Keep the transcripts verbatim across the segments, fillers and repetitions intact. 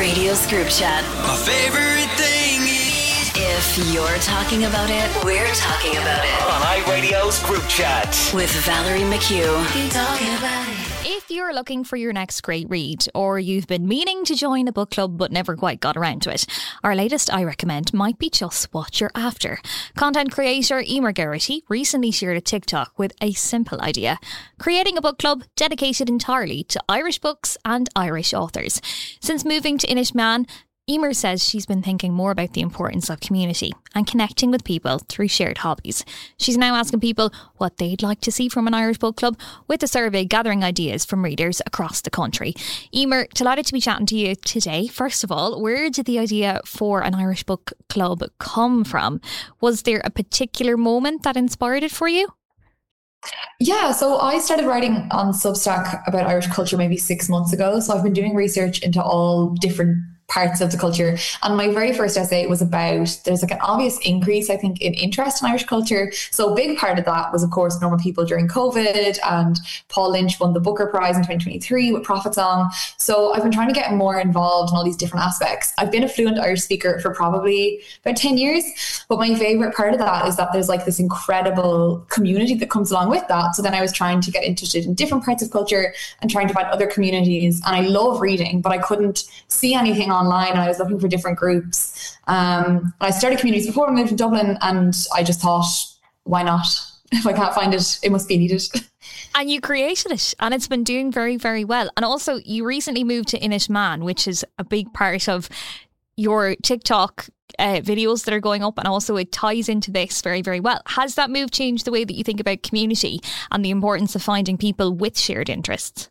Radio's group chat. My favorite thing is If you're talking about it, we're talking about it. On iRadio's group chat. With Valerie McHugh. Keep talking about it. If you're looking for your next great read, or you've been meaning to join a book club but never quite got around to it, our latest I Recommend might be just what you're after. Content creator Emer Geraghty recently shared a TikTok with a simple idea: creating a book club dedicated entirely to Irish books and Irish authors. Since moving to Inishmaan, Emer says she's been thinking more about the importance of community and connecting with people through shared hobbies. She's now asking people what they'd like to see from an Irish book club, with a survey gathering ideas from readers across the country. Emer, delighted to be chatting to you today. First of all, where did the idea for an Irish book club come from? Was there a particular moment that inspired it for you? Yeah, so I started writing on Substack about Irish culture maybe six months ago. So I've been doing research into all different parts of the culture. And my very first essay was about, there's like an obvious increase, I think, in interest in Irish culture. So a big part of that was, of course, Normal People during COVID, and Paul Lynch won the Booker Prize in twenty twenty-three with Prophet Song. So I've been trying to get more involved in all these different aspects. I've been a fluent Irish speaker for probably about ten years, but my favorite part of that is that there's like this incredible community that comes along with that. So then I was trying to get interested in different parts of culture and trying to find other communities. And I love reading, but I couldn't see anything online, and I was looking for different groups. Um, and I started communities before I moved to Dublin, and I just thought, why not? If I can't find it, it must be needed. And you created it, and it's been doing very, very well. And also, you recently moved to Inishmaan, which is a big part of your TikTok uh, videos that are going up, and also it ties into this very, very well. Has that move changed the way that you think about community and the importance of finding people with shared interests?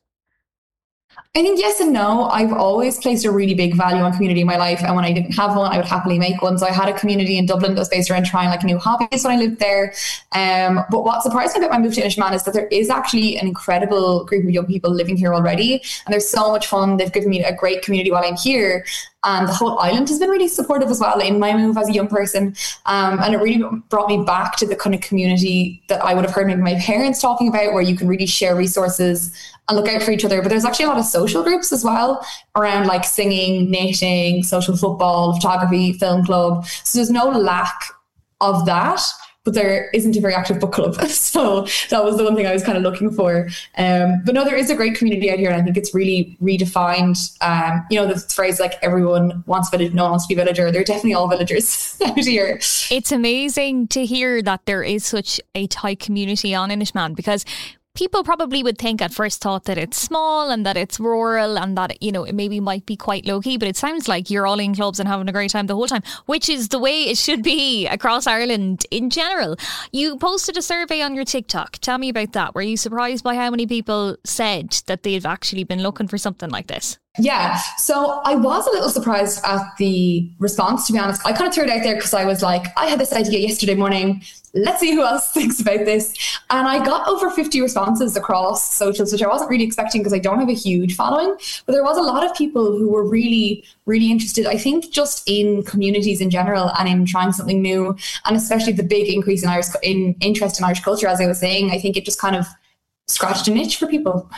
I think yes and no. I've always placed a really big value on community in my life, and when I didn't have one, I would happily make one. So I had a community in Dublin that was based around trying like new hobbies when I lived there. Um, but what surprised me about my move to Inishmaan is that there is actually an incredible group of young people living here already, and there's so much fun. They've given me a great community while I'm here. And the whole island has been really supportive as well in my move as a young person. Um, and it really brought me back to the kind of community that I would have heard maybe my parents talking about, where you can really share resources and look out for each other. But there's actually a lot of social groups as well around like singing, knitting, social football, photography, film club. So there's no lack of that, but there isn't a very active book club. So that was the one thing I was kind of looking for. Um, but no, there is a great community out here, and I think it's really redefined. Um, you know, the phrase like everyone wants village, no one wants to be villager. They're definitely all villagers out here. It's amazing to hear that there is such a tight community on Inishmaan, because people probably would think at first thought that it's small and that it's rural and that, you know, it maybe might be quite low key, but it sounds like you're all in clubs and having a great time the whole time, which is the way it should be across Ireland in general. You posted a survey on your TikTok. Tell me about that. Were you surprised by how many people said that they've actually been looking for something like this? Yeah, so I was a little surprised at the response, to be honest. I kind of threw it out there because I was like, I had this idea yesterday morning. Let's see who else thinks about this. And I got over fifty responses across socials, which I wasn't really expecting because I don't have a huge following. But there was a lot of people who were really, really interested, I think, just in communities in general and in trying something new. And especially the big increase in Irish in interest in Irish culture, as I was saying, I think it just kind of scratched an itch for people.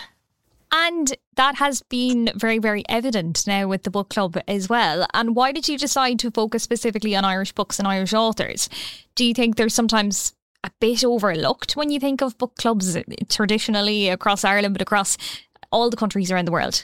And that has been very, very evident now with the book club as well. And why did you decide to focus specifically on Irish books and Irish authors? Do you think there's sometimes a bit overlooked when you think of book clubs traditionally across Ireland, but across all the countries around the world?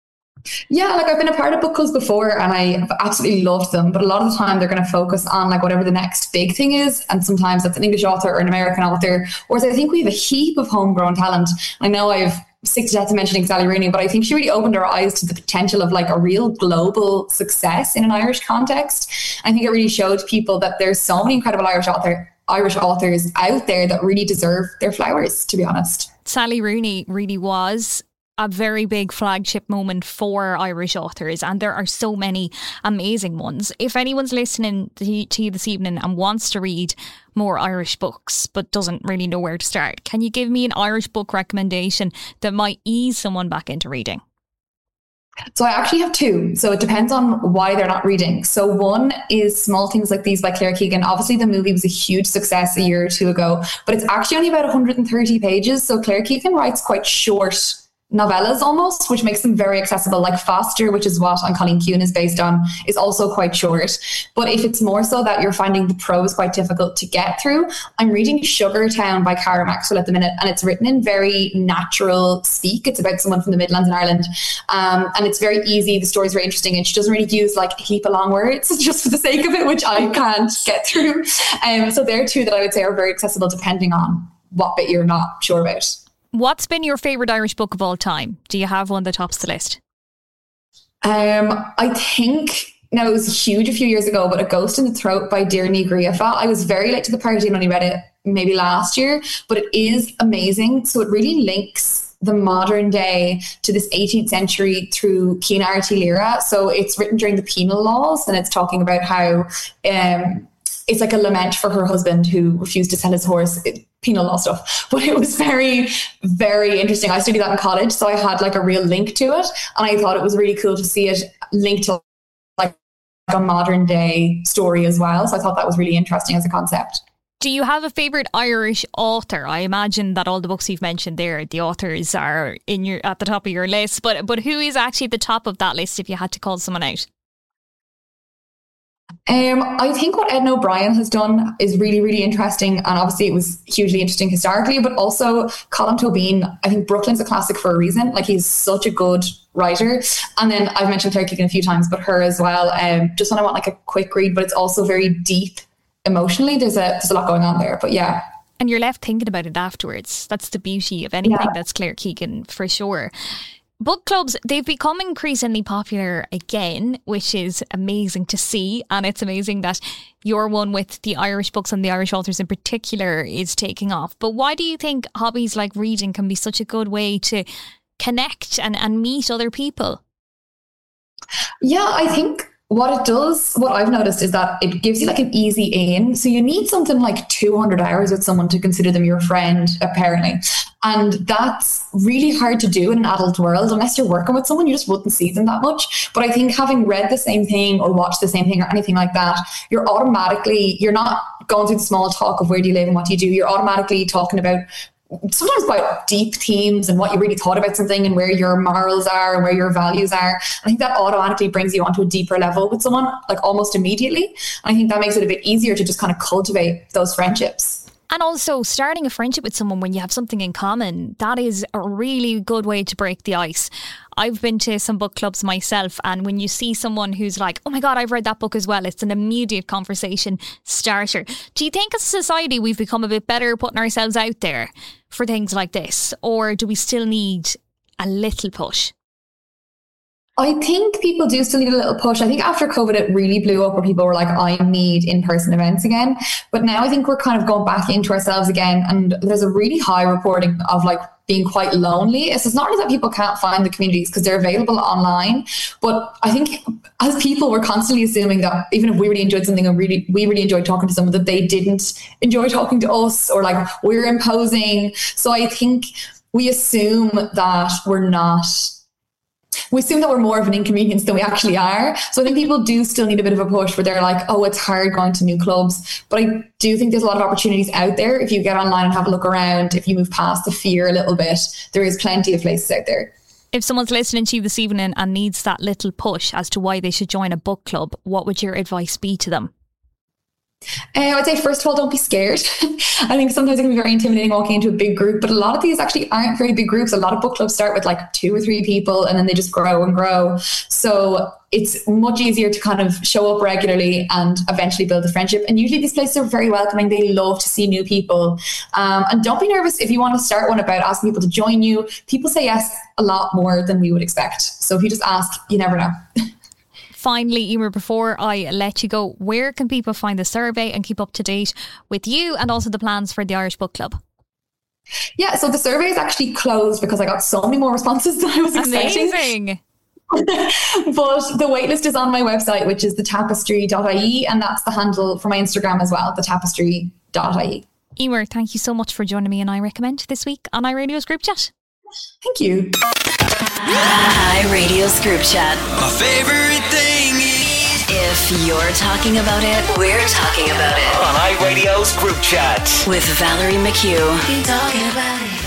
Yeah, like I've been a part of book clubs before and I absolutely loved them. But a lot of the time they're going to focus on like whatever the next big thing is. And sometimes that's an English author or an American author. Whereas I think we have a heap of homegrown talent. I know I've sick to death of mentioning Sally Rooney, but I think she really opened our eyes to the potential of like a real global success in an Irish context. I think it really showed people that there's so many incredible Irish author Irish authors out there that really deserve their flowers, to be honest. Sally Rooney really was a very big flagship moment for Irish authors, and there are so many amazing ones. If anyone's listening to you this evening and wants to read more Irish books but doesn't really know where to start, can you give me an Irish book recommendation that might ease someone back into reading? So I actually have two. So it depends on why they're not reading. So one is Small Things Like These by Claire Keegan. Obviously the movie was a huge success a year or two ago, but it's actually only about one hundred thirty pages. So Claire Keegan writes quite short novellas almost, which makes them very accessible. Like Foster, which is what On Colleen Kuhn is based on, is also quite short. But if it's more so that you're finding the prose quite difficult to get through, I'm reading Sugartown by Cara Maxwell at the minute, and it's written in very natural speak. It's about someone from the Midlands in Ireland, um, and it's very easy. The story's very interesting, and she doesn't really use like a heap of long words just for the sake of it, which I can't get through. Um, so there are two that I would say are very accessible depending on what bit you're not sure about. What's been your favourite Irish book of all time? Do you have one that tops the list? Um, I think, now it was huge a few years ago, but A Ghost in the Throat by Deirdre Griafa. I was very late to the party and only read it maybe last year, but it is amazing. So it really links the modern day to this eighteenth century through Cian Arty Lira. So it's written during the penal laws, and it's talking about how um, it's like a lament for her husband who refused to sell his horse. It, penal law stuff, but it was very, very interesting. I studied that in college, so I had like a real link to it, and I thought it was really cool to see it linked to like a modern day story as well. So I thought that was really interesting as a concept. Do you have a favourite Irish author? I imagine that all the books you've mentioned there, the authors are in your at the top of your list, but but who is actually at the top of that list if you had to call someone out? Um, I think what Edna O'Brien has done is really, really interesting. And obviously it was hugely interesting historically, but also Colm Tóibín. I think Brooklyn's a classic for a reason. Like, he's such a good writer. And then I've mentioned Claire Keegan a few times, but her as well. Um, just when I want like a quick read, but it's also very deep emotionally. There's a, there's a lot going on there, but yeah. And you're left thinking about it afterwards. That's the beauty of anything Yeah. that's Claire Keegan, for sure. Book clubs, they've become increasingly popular again, which is amazing to see. And it's amazing that your one with the Irish books and the Irish authors in particular is taking off. But why do you think hobbies like reading can be such a good way to connect and, and meet other people? Yeah, I think what it does, what I've noticed is that it gives you like an easy in. So you need something like two hundred hours with someone to consider them your friend, apparently. And that's really hard to do in an adult world. Unless you're working with someone, you just wouldn't see them that much. But I think having read the same thing or watched the same thing or anything like that, you're automatically, you're not going through the small talk of where do you live and what do you do. You're automatically talking about sometimes about deep themes and what you really thought about something and where your morals are and where your values are. I think that automatically brings you onto a deeper level with someone, like almost immediately. And I think that makes it a bit easier to just kind of cultivate those friendships. And also starting a friendship with someone when you have something in common, that is a really good way to break the ice. I've been to some book clubs myself, and when you see someone who's like, oh my God, I've read that book as well, it's an immediate conversation starter. Do you think as a society we've become a bit better at putting ourselves out there for things like this? Or do we still need a little push? I think people do still need a little push. I think after COVID, it really blew up where people were like, I need in-person events again. But now I think we're kind of going back into ourselves again. And there's a really high reporting of like being quite lonely. It's not that people can't find the communities because they're available online. But I think as people, we're constantly assuming that even if we really enjoyed something and really we really enjoyed talking to someone, that they didn't enjoy talking to us, or like we're imposing. So I think we assume that we're not... We assume that we're more of an inconvenience than we actually are. So I think people do still need a bit of a push where they're like, oh, it's hard going to new clubs. But I do think there's a lot of opportunities out there. If you get online and have a look around, if you move past the fear a little bit, there is plenty of places out there. If someone's listening to you this evening and needs that little push as to why they should join a book club, what would your advice be to them? Uh, I would say, first of all, don't be scared. I think sometimes it can be very intimidating walking into a big group, but a lot of these actually aren't very big groups. A lot of book clubs start with like two or three people and then they just grow and grow. So it's much easier to kind of show up regularly and eventually build a friendship. And usually these places are very welcoming. They love to see new people. Um, and don't be nervous if you want to start one about asking people to join you. People say yes a lot more than we would expect. So if you just ask, you never know. Finally, Emer, before I let you go, where can people find the survey and keep up to date with you and also the plans for the Irish Book Club? Yeah, so the survey is actually closed because I got so many more responses than I was expecting. Amazing. But the waitlist is on my website, which is the tapestry dot I E, and that's the handle for my Instagram as well, the tapestry dot I E. Emer, thank you so much for joining me and I Recommend this week on iRadio's Group Chat. Thank you. iRadio's Group Chat. My favorite thing is If you're talking about it, we're talking about it. On iRadio's Group Chat. With Valerie McHugh. Be talking about it.